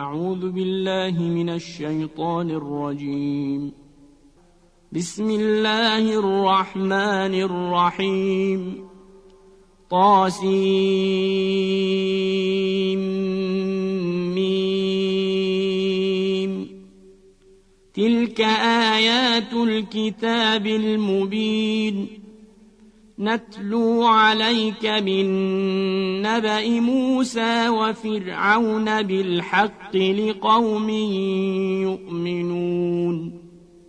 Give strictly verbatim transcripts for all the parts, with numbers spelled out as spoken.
أعوذ بالله من الشيطان الرجيم. بسم الله الرحمن الرحيم. طاسيم. تلك آيات الكتاب المبين نتلو عليك من نبأ موسى وفرعون بالحق لقوم يؤمنون.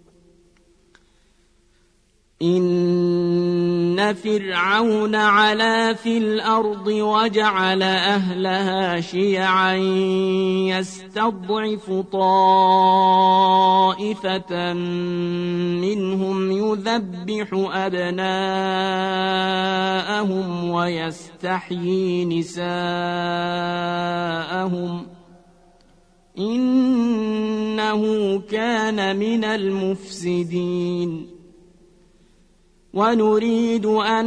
إن فرعون علا في الأرض وجعل أهلها شيعا يستضعف طائفة منهم يذبح أبناءهم ويستحيي نساءهم إنه كان من المفسدين. ونريد أن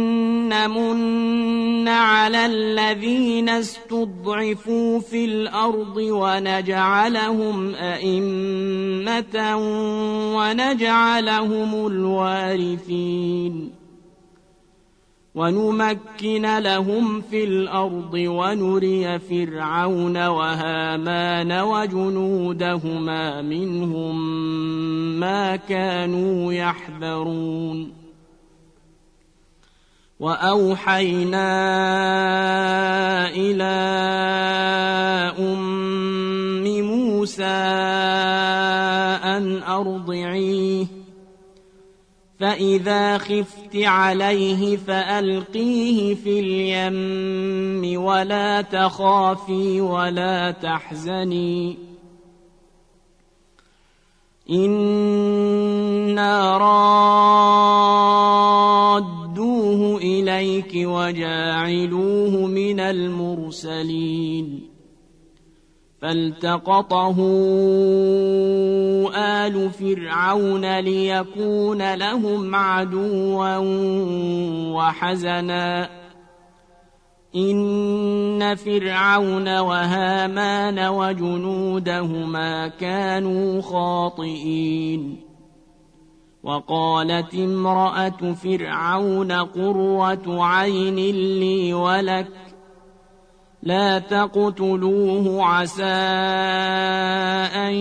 نمن على الذين استضعفوا في الأرض ونجعلهم أئمة ونجعلهم الوارثين ونمكن لهم في الأرض ونري فرعون وهامان وجنودهما منهم ما كانوا يحذرون. وأوحينا إلى أم موسى أن أرضعيه فإذا خفت عليه فألقيه في اليم ولا تخافي ولا تحزني إنا رادوه إليك وجاعلوه من المرسلين. فالتقطه آل فرعون ليكون لهم عدوا وحزنا إن فرعون وهامان وجنودهما كانوا خاطئين. وقالت امرأة فرعون قرة عين لي ولك لا تقتلوه عسى أن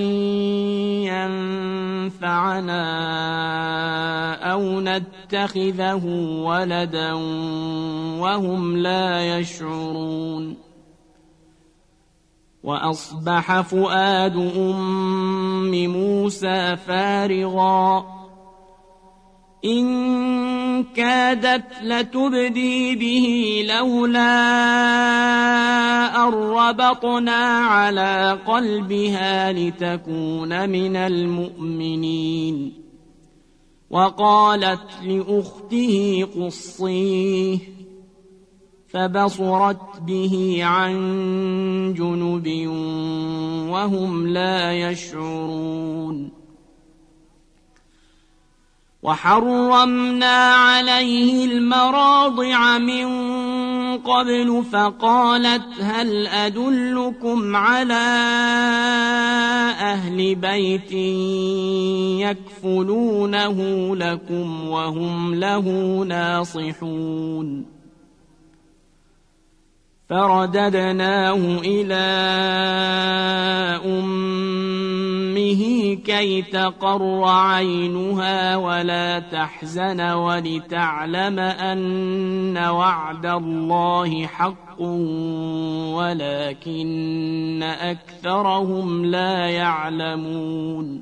ينفعنا أو نتخذه ولدا وهم لا يشعرون. وأصبح فؤاد أم موسى فارغا إن كادت لتبدي به لولا أن ربطنا على قلبها لتكون من المؤمنين. وقالت لأخته قصيه فبصرت به عن جنب وهم لا يشعرون. وحرمنا عليه المراضع من قبل فقالت هل أدلكم على أهل بيت يكفلونه لكم وهم له ناصحون. فرددناه إلى أمه كي تقر عينها ولا تحزن ولتعلم أن وعد الله حق ولكن أكثرهم لا يعلمون.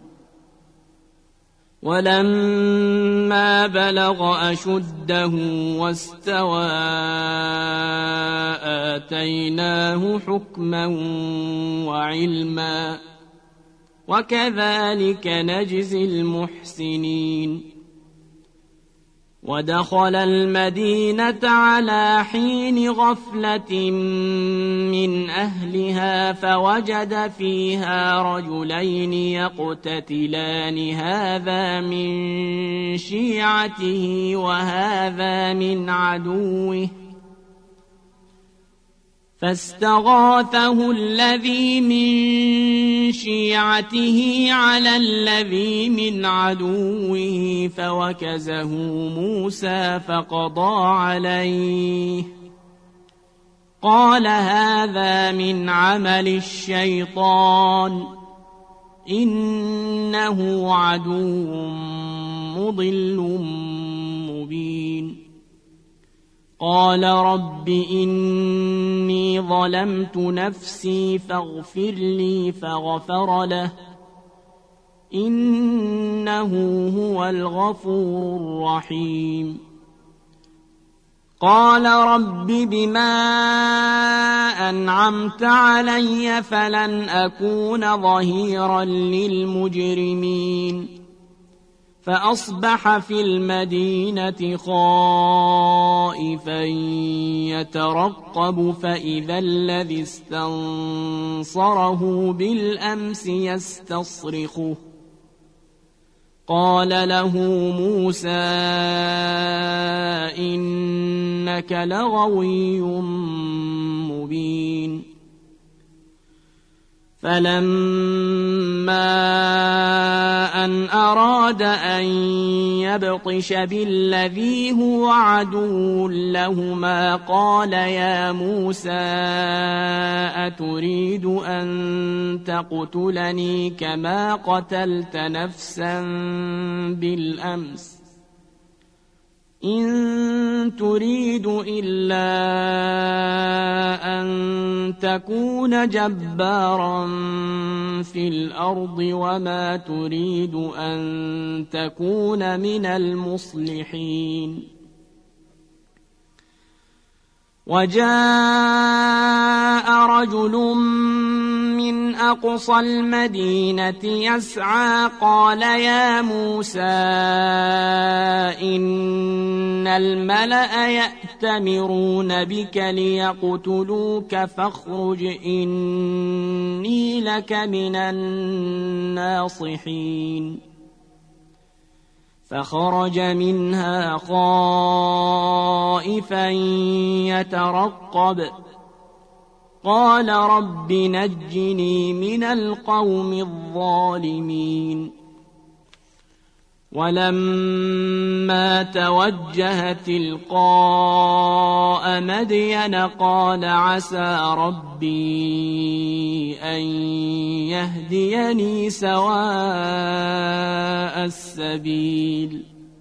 ولما بلغ أشده واستوى آتيناه حكما وعلما وكذلك نجزي المحسنين. ودخل المدينة على حين غفلة من أهلها فوجد فيها رجلين يقتتلان هذا من شيعته وهذا من عدوه فاستغاثه الذي من شيعته على الذي من عدوه فوكزه موسى فقضى عليه قال هذا من عمل الشيطان إنه عدو مضل مبين قال رب إني ظلمت نفسي فاغفر لي فغفر له إنه هو الغفور الرحيم قال رب بما أنعمت علي فلن أكون ظهيرا للمجرمين فأصبح في المدينة خائفا يترقب فإذا الذي استنصره بالأمس يستصرخه قال له موسى إنك لغوي مبين فلما أن أراد أن يبطش بالذي هو عدو لهما قال يا موسى أتريد أن تقتلني كما قتلت نفسا بالأمس إن تريد إلا أن تكون جبارا في الأرض وما تريد أن تكون من المصلحين وجاء رجل من أقصى المدينة يسعى قال يا موسى إن الملأ يأتمرون بك ليقتلوك فاخرج إني لك من الناصحين فخرج منها خائفا يترقب قال رب نجني من القوم الظالمين ولما توجه تلقاء مدين قال عسى ربي أن يهديني سواء السبيل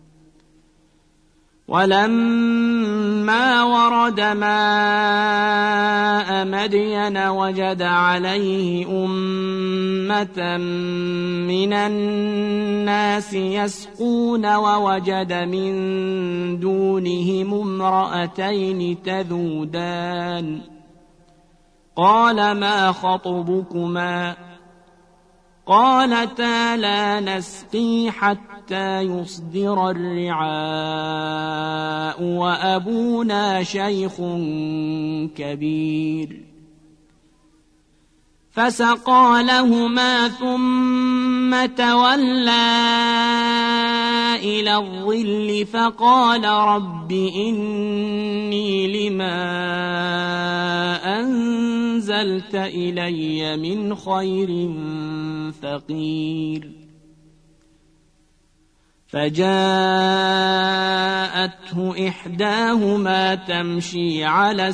ولما ورد ماء مدين وجد عليه أمة من الناس يسقون ووجد من دونهم امرأتين تذودان قال ما خطبكما قالتا لا نسقي حتى يصدر الرعاء وأبونا شيخ كبير فسقى لهما ثم تولى إلى الظل فقال رب إني لما أنزلت إلي من خير فقير فجاءته إحداهما تمشي على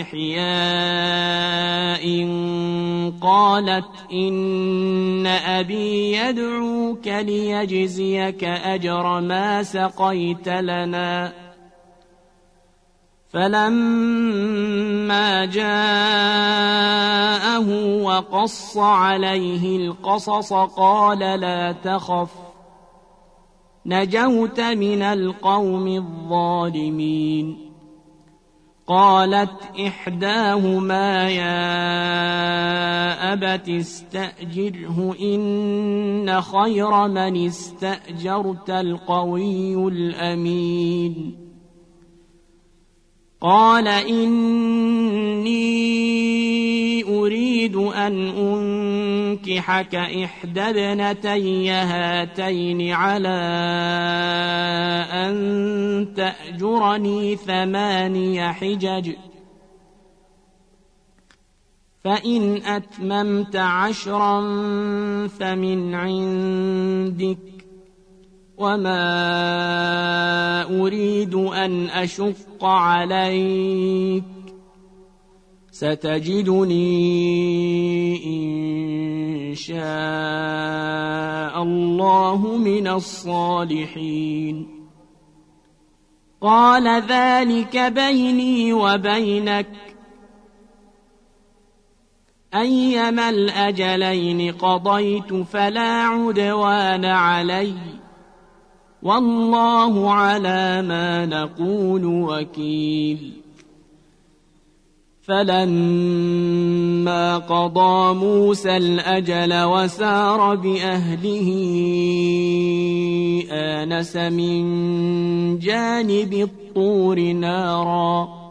استحياء قالت إن أبي يدعوك ليجزيك أجر ما سقيت لنا فلما جاءه وقص عليه القصص قال لا تخف نجوت من القوم الظالمين قالت إحداهما يا أبت استأجره إن خير من استأجرت القوي الأمين قال إني أريد أن أنكحك إحدى ابنتي هاتين على أن تأجرني ثماني حجج فإن أتممت عشرا فمن عندك وما أريد أن أشق عليك ستجدني إن شاء الله من الصالحين قال ذلك بيني وبينك أيما الأجلين قضيت فلا عدوان علي والله على ما نقول وكيل فلما قضى موسى الأجل وسار بأهله آنس من جانب الطور نارا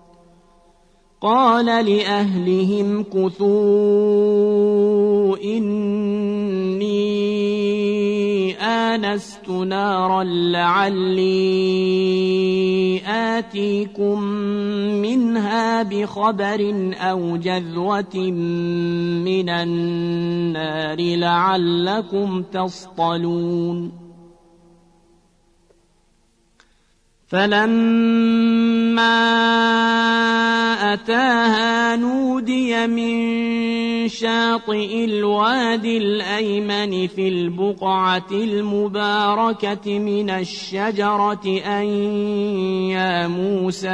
قال لأهلهم كثوا إني آنست نارا لعلي آتيكم منها بخبر أو جذوة من النار لعلكم تصطلون فلما أتاها نودي من شاطئ الوادي الأيمن في البقعة المباركة من الشجرة أن يا موسى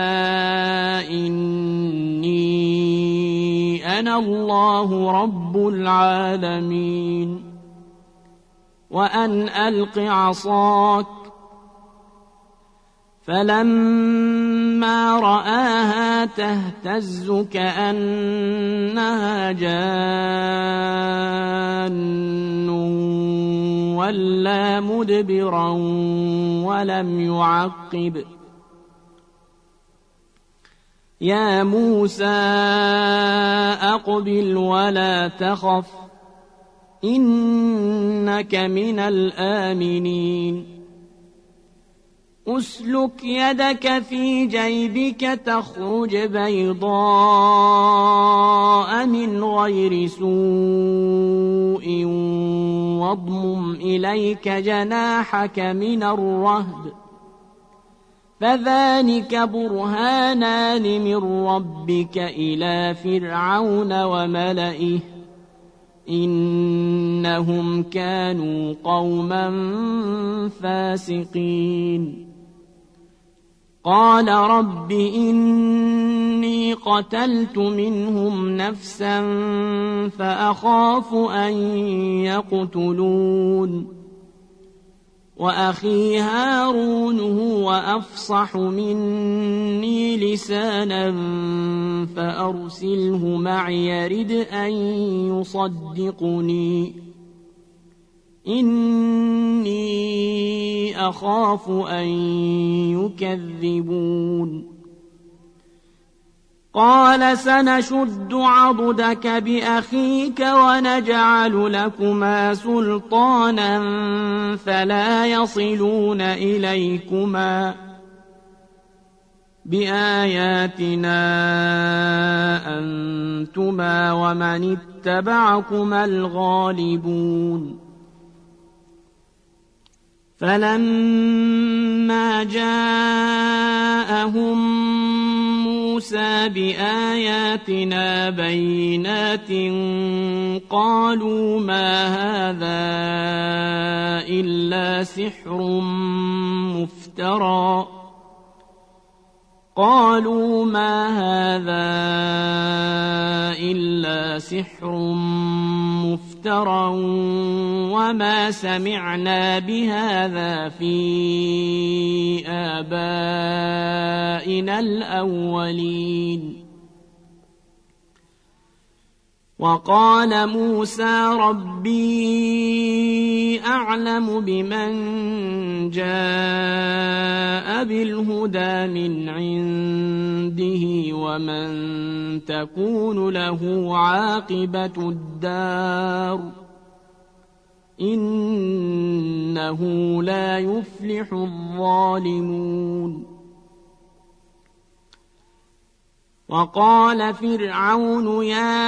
إني أنا الله رب العالمين وأن ألق عصاك فلما رآها تهتز كأنها جان ولا مدبرا ولم يعقب يا موسى أقبل ولا تخف إنك من الآمنين أسلك يدك في جيبك تخرج بيضاء من غير سوء واضمم إليك جناحك من الرهب فذلك برهانان من ربك إلى فرعون وملئه إنهم كانوا قوما فاسقين قال رب إني قتلت منهم نفسا فأخاف أن يقتلون وأخي هارون هو أفصح مني لسانا فأرسله معي يرد أن يصدقني إني أخاف أن يكذبون قال سنشد عضدك بأخيك ونجعل لكما سلطانا فلا يصلون إليكما بآياتنا أنتما ومن اتبعكما الغالبون فلما جاءهم موسى بآياتنا بينات قالوا ما هذا إلا سحر مفترى قالوا ما هذا إلا سحر مفترى وما سمعنا بهذا في آبائنا الأولين وقال موسى ربي أعلم بمن جاء بالهدى من عنده ومن تكون له عاقبة الدار إنه لا يفلح الظالمون وقال فرعون يا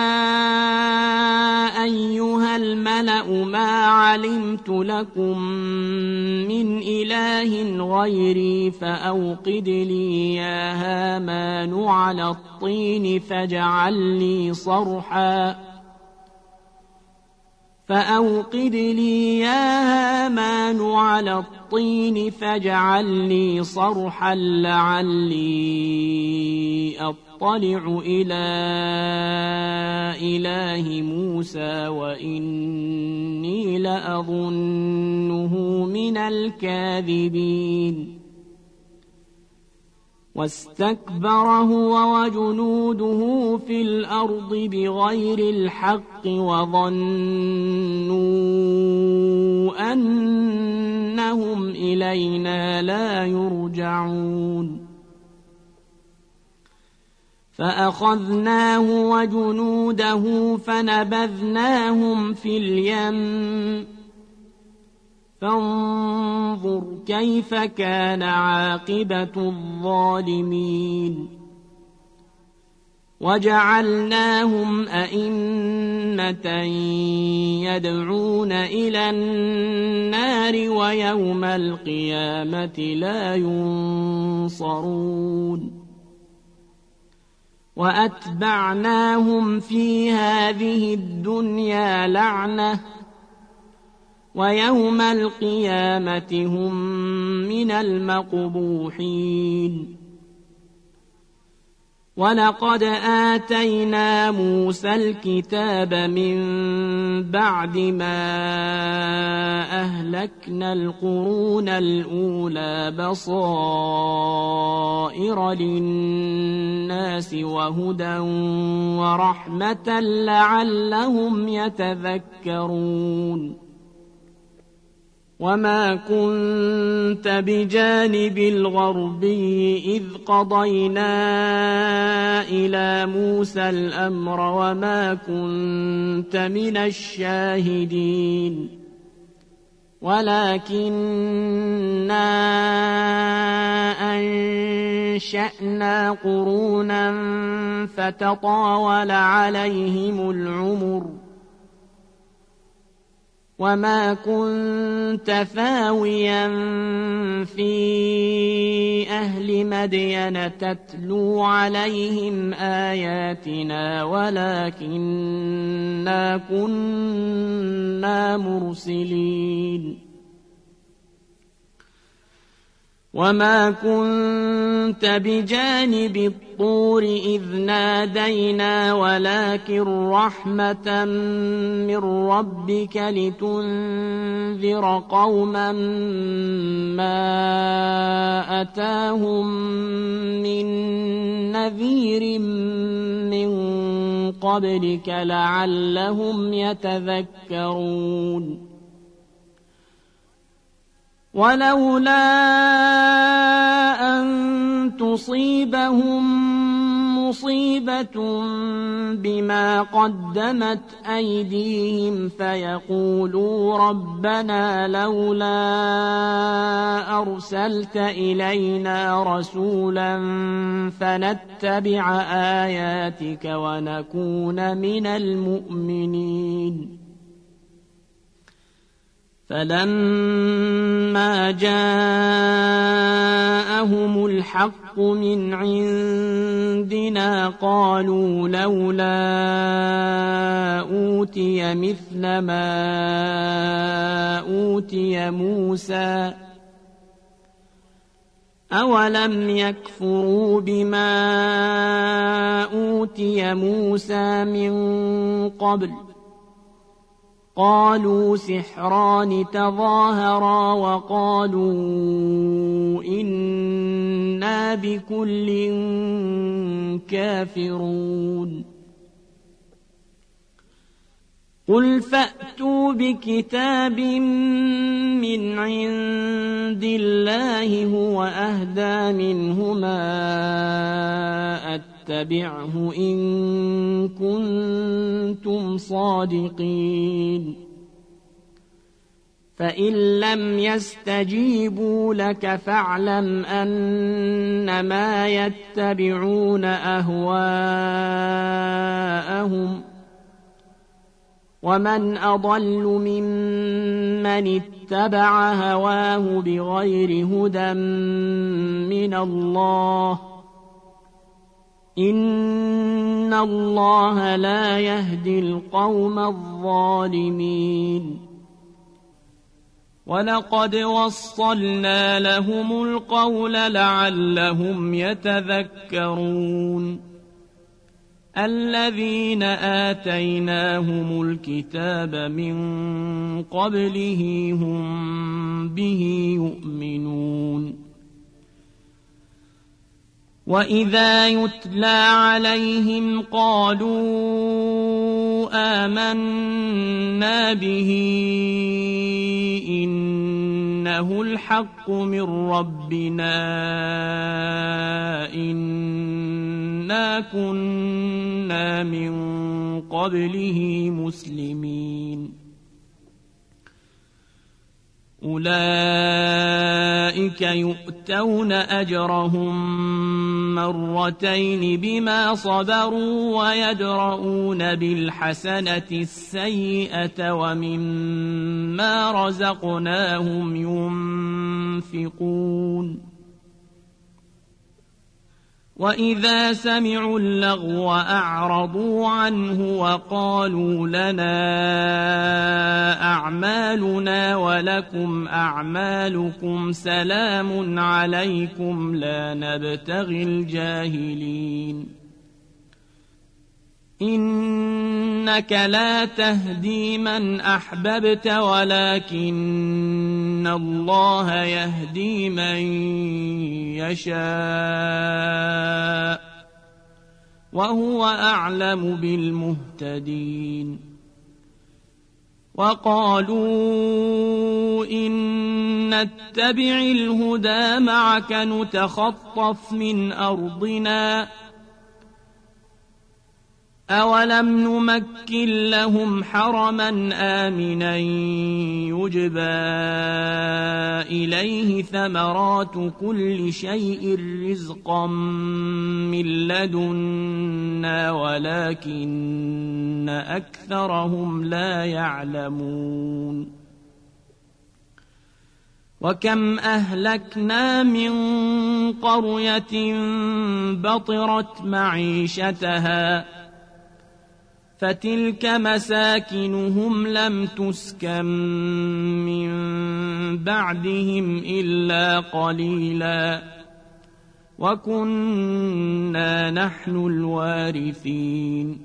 أيها الملأ ما علمت لكم من إله غيري فأوقد لي يا هامان على الطين فاجعل لي صرحا فأوقد لي يا هامان على الطين فاجعل لي صرحا لعلي أطلع إلى إله موسى وإني لأظنه من الكاذبين واستكبر هو وجنوده في الأرض بغير الحق وظنوا أنهم إلينا لا يرجعون فأخذناه وجنوده فنبذناهم في اليم فانظر كيف كان عاقبة الظالمين وجعلناهم أئمة يدعون إلى النار ويوم القيامة لا ينصرون وأتبعناهم في هذه الدنيا لعنة ويوم القيامة هم من المقبوحين ولقد آتينا موسى الكتاب من بعد ما أهلكنا القرون الأولى بصائر للناس وهدى ورحمة لعلهم يتذكرون وما كنت بجانب الغربي إذ قضينا إلى موسى الأمر وما كنت من الشاهدين ولكننا أنشأنا قرونا فتطاول عليهم العمر وما كنت ثاويا في أهل مدين تتلو عليهم آياتنا ولكننا كنا مرسلين وما كنت بجانب الطور إذ نادينا ولكن رحمة من ربك لتنذر قوما ما أتاهم من نذير من قبلك لعلهم يتذكرون ولولا أن تصيبهم مصيبة بما قدمت أيديهم فيقولوا ربنا لولا أرسلت إلينا رسولا فنتبع آياتك ونكون من المؤمنين فلما جاءهم الحق من عندنا قالوا لولا أوتي مثل ما أوتي موسى أولم يكفروا بما أوتي موسى من قبل قالوا سحران تظاهرا وقالوا إنا بكل كافرون قل فأتوا بكتاب من عند الله هو أهدى منهما اتبعه إن كنتم صادقين فإن لم يستجيبوا لك فاعلم أنما يتبعون أهواءهم ومن أضل ممن اتبع هواه بغير هدى من الله إن الله لا يهدي القوم الظالمين ولقد وصلنا لهم القول لعلهم يتذكرون الذين آتيناهم الكتاب من قبله هم به يؤمنون وإذا يتلى عليهم قالوا آمنا به إنه الحق من ربنا إنا كنا من قبله مسلمين أولئك يؤتون أجرهم مرتين بما صبروا ويدرؤون بالحسنة السيئة ومما رزقناهم ينفقون وإذا سمعوا اللغو أعرضوا عنه وقالوا لنا أعمالنا ولكم أعمالكم سلام عليكم لا نبتغي الجاهلين إنك لا تهدي من أحببت ولكن الله يهدي من يشاء وهو أعلم بالمهتدين وقالوا إن نتبع الهدى معك نتخطف من أرضنا أولم نمكن لهم حرما آمنا يجبى إليه ثمرات كل شيء رزقا من لدنا ولكن أكثرهم لا يعلمون وكم أهلكنا من قرية بطرت معيشتها فتلك مساكنهم لم تسكن من بعدهم إلا قليلا وكنا نحن الوارثين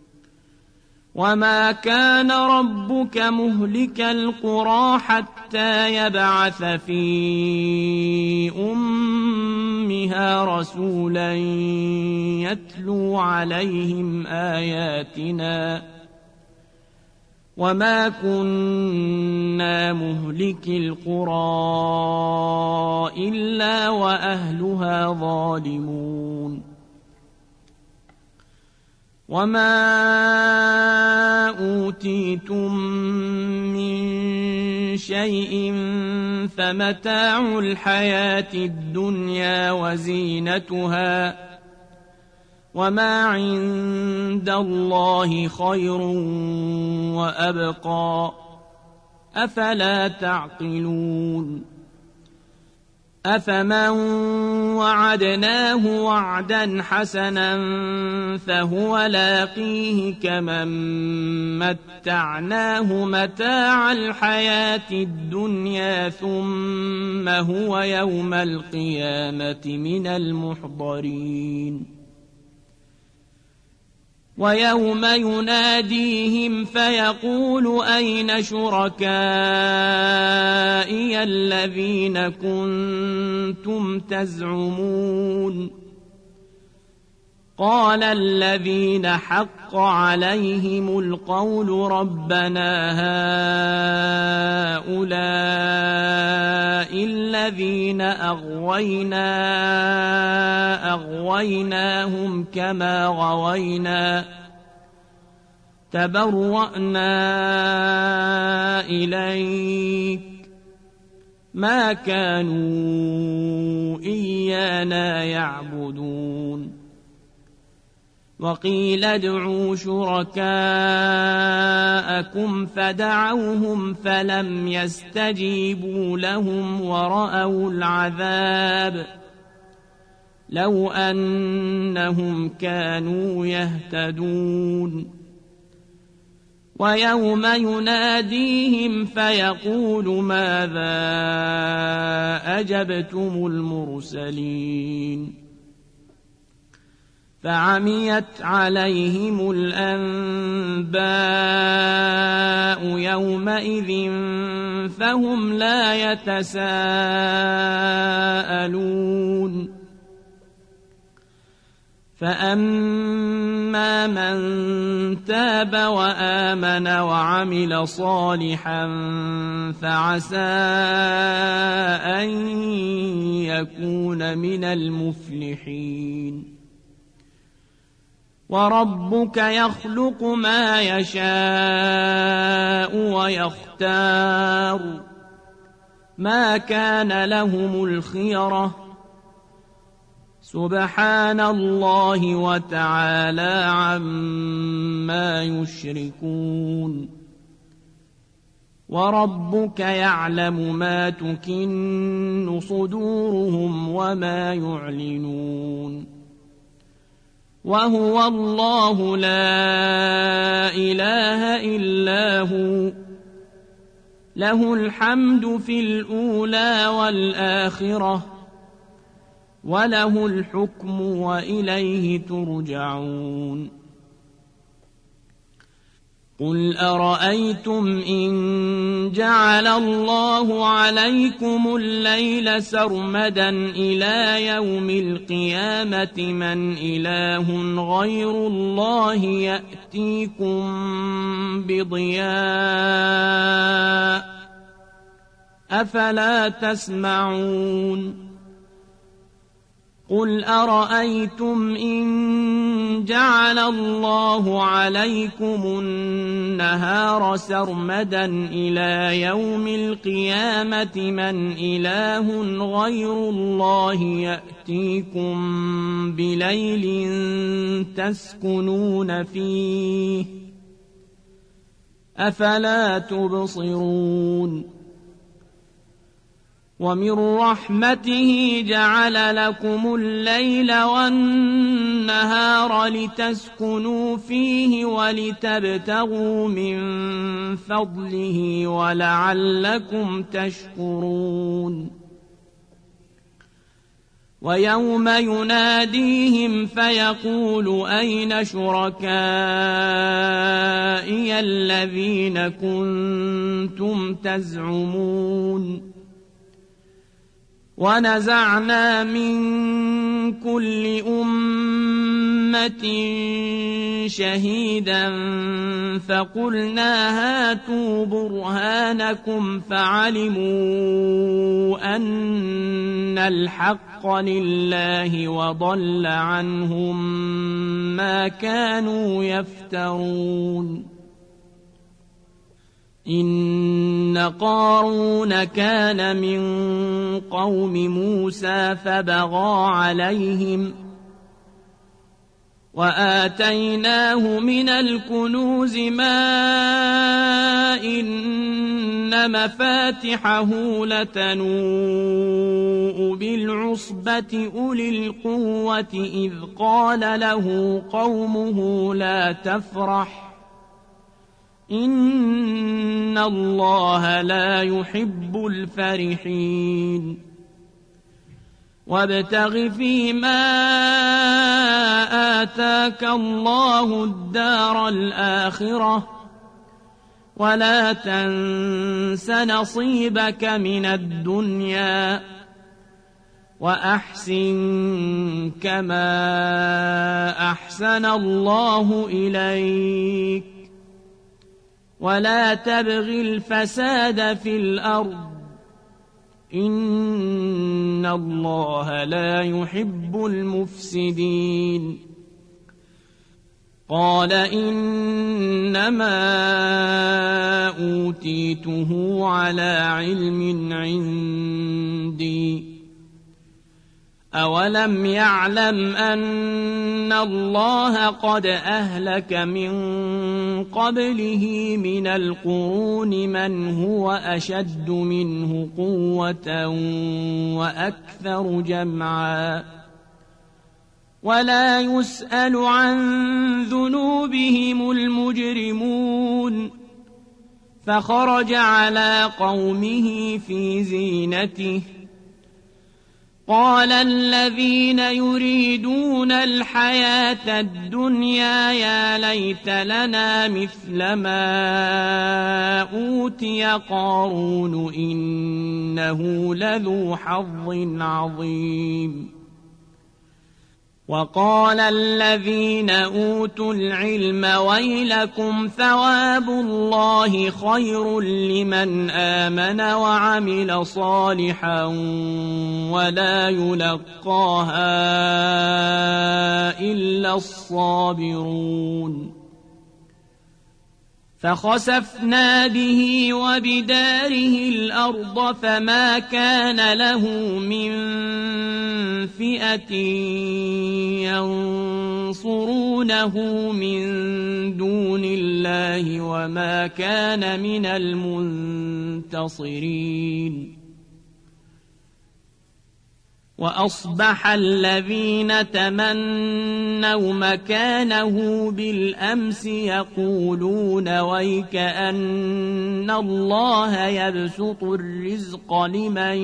وما كان ربك مهلك القرى حتى يبعث في أمها رسولا يتلو عليهم آياتنا وما كنا مهلك القرى إلا وأهلها ظالمون وما أوتيتم من شيء فمتاع الحياة الدنيا وزينتها وما عند الله خير وأبقى أفلا تعقلون أفمن وعدناه وعدا حسنا فهو لاقيه كمن متعناه متاع الحياة الدنيا ثم هو يوم القيامة من المحضرين ويوم يناديهم فيقول أين شركائي الذين كنتم تزعمون قال الذين حق عليهم القول ربنا هؤلاء الذين أغوينا أغويناهم كما غوينا تبرأنا إليك ما كانوا إيانا يعبدون وقيل ادعوا شركاءكم فدعوهم فلم يستجيبوا لهم ورأوا العذاب لو أنهم كانوا يهتدون ويوم يناديهم فيقول ماذا أجبتم المرسلين فعميت عليهم الأنباء يومئذ فهم لا يتساءلون فأما من تاب وآمن وعمل صالحا فعسى أن يكون من المفلحين وربك يخلق ما يشاء ويختار ما كان لهم الخيرة سبحان الله وتعالى عما يشركون وربك يعلم ما تكن صدورهم وما يعلنون وهو الله لا إله إلا هو له الحمد في الأولى والآخرة وله الحكم وإليه ترجعون قل أرأيتم إن جعل الله عليكم الليل سرمدا إلى يوم القيامة من إله غير الله يأتيكم بضياء أفلا تسمعون قل أرأيتم إن جعل الله عليكم النهار سرمدا إلى يوم القيامة من إله غير الله يأتيكم بليل تسكنون فيه أفلا تبصرون ومن رحمته جعل لكم الليل والنهار لتسكنوا فيه ولتبتغوا من فضله ولعلكم تشكرون ويوم يناديهم فيقول أين شركائي الذين كنتم تزعمون ونزعنا من كل أمة شهيدا فقلنا هاتوا برهانكم فعلموا أن الحق لله وضل عنهم ما كانوا يفترون إن قارون كان من قوم موسى فبغى عليهم وآتيناه من الكنوز ما إن مفاتحه لتنوء بالعصبة أولي القوة إذ قال له قومه لا تفرح إن الله لا يحب الفرحين وابتغ فيما آتاك الله الدار الآخرة ولا تنس نصيبك من الدنيا وأحسن كما أحسن الله إليك ولا تبغ الفساد في الأرض إن الله لا يحب المفسدين قال إنما أوتيته على علم عندي أولم يعلم أن الله قد أهلك من قبله من القرون من هو أشد منه قوة وأكثر جمعا ولا يسأل عن ذنوبهم المجرمون فخرج على قومه في زينته قال الذين يريدون الحياة الدنيا يا ليت لنا مثل ما أوتي قارون إنه لذو حظ عظيم وقال الذين أوتوا العلم ويلكم ثواب الله خير لمن آمن وعمل صالحا ولا يلقاها إلا الصابرون فخسفنا به وبداره الأرض فما كان له من فئة ينصرونه من دون الله وما كان من المنتصرين وأصبح الذين تمنوا مكانه بالأمس يقولون ويكأن الله يبسط الرزق لمن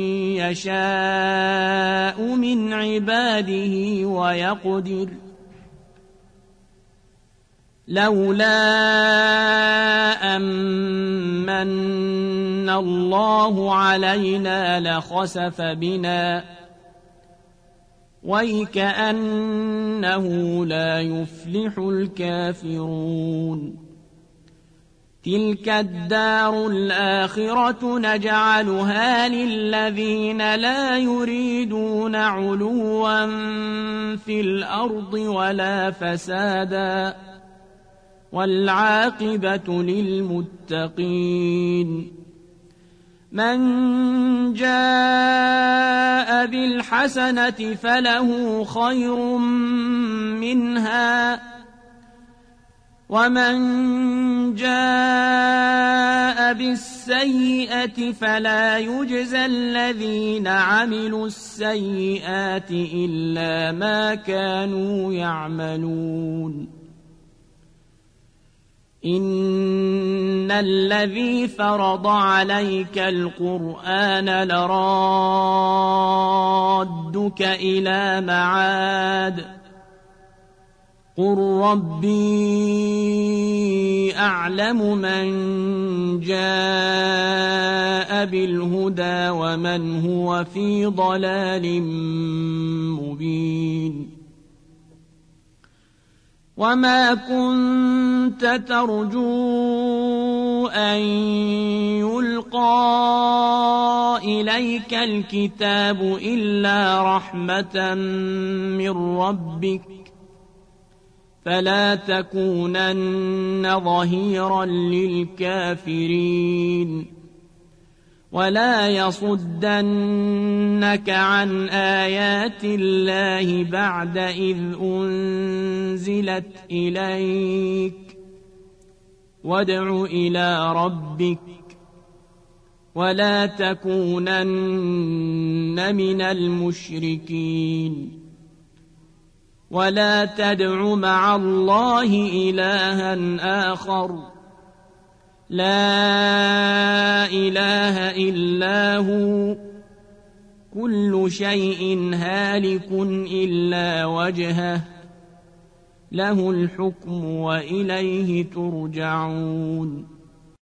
يشاء من عباده ويقدر لولا أمن الله علينا لخسف بنا ويكأنه لا يفلح الكافرون تلك الدار الآخرة نجعلها للذين لا يريدون علوا في الأرض ولا فسادا والعاقبة للمتقين من جاء بالحسنة فله خير منها ومن جاء بالسيئة فلا يجزى الذين عملوا السيئات إلا ما كانوا يعملون إن الذي فرض عليك القرآن لرادك إلى معاد قل ربي أعلم من جاء بالهدى ومن هو في ضلال مبين وما كنت ترجو أن يلقى إليك الكتاب إلا رحمة من ربك فلا تكونن ظهيرا للكافرين ولا يصدنك عن آيات الله بعد إذ أنزلت إليك وادع إلى ربك ولا تكونن من المشركين ولا تدع مع الله إلها آخر لا إله إلا هو كل شيء هالك إلا وجهه له الحكم وإليه ترجعون